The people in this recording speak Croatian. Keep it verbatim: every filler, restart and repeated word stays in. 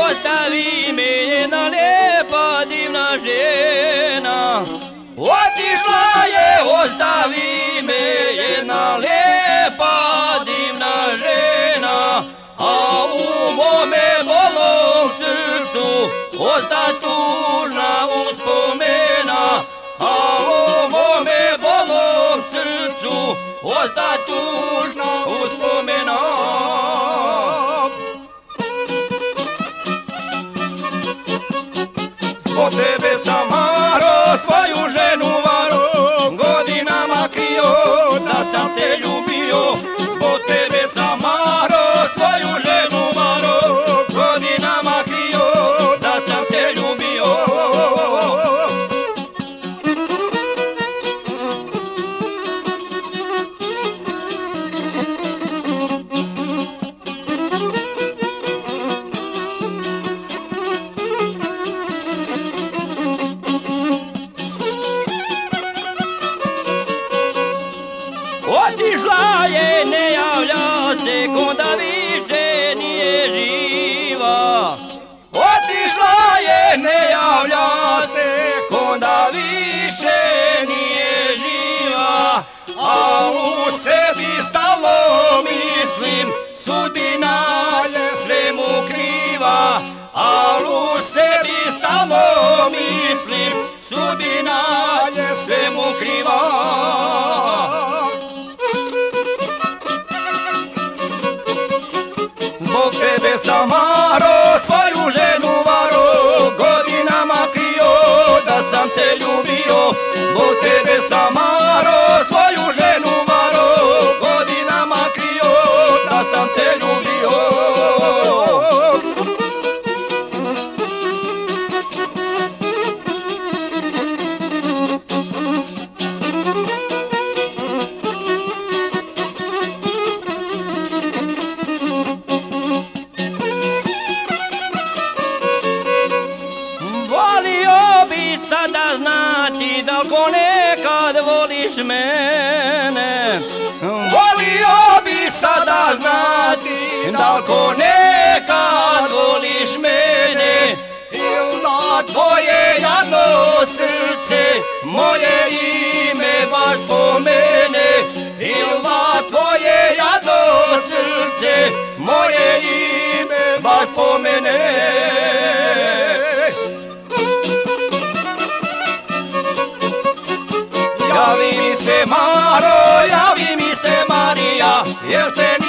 ostavi me jedna lijepa divna žena. Otišla je, ostavi me jedna lijepa divna žena, a u mome bolom srcu osta tužna uspomena, a u mome bolom srcu osta tužna uspomena. Zbog tebe sam maro svoju ženu varo, godinama krio da sam te ljubio. Zbog tebe sam maro svoju ženu varo, godinama krio da sam te ljubio. Otišla je, ne javlja se, konda više nije živa. Otišla je, ne javlja se, konda više nije živa. A u sebi stalno mislim, sudbina je svemu kriva. A u sebi stalno mislim, sudbina je svemu kriva. Zbog tebe sam maro svoju ženu varo, godinama krio da sam te ljubio. Zbog tebe sam maro svoju ženu varo, godinama krio da sam te ljubio. Volio bi sada znati da ko nekad voliš mene. Volio bi sada znati da ko nekad voliš mene. Il na tvoje jadno srce moje ime baš pomene. Il na tvoje jadno srce moje ime baš pomene. Javi mi se Maro, javi mi se Marija, jel te